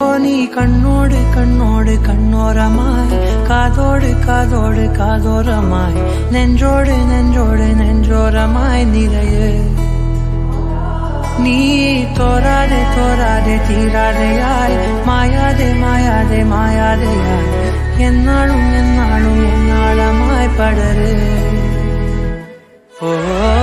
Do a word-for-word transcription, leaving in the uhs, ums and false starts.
நீ கண்ணோடு கண்ணோடு கண்ணோரமாய் காதோடு காதோடு காதோரமாய் நெஞ்சோடு நெஞ்சோடு நெஞ்சோரமாய் நிறைய நீ தோராதே தோராதே தீராதையாய் மாயாதே மாயாதே மாயாதையாய் என்னாலும் என்னாலும் என்னாளமாய் படரு ஓ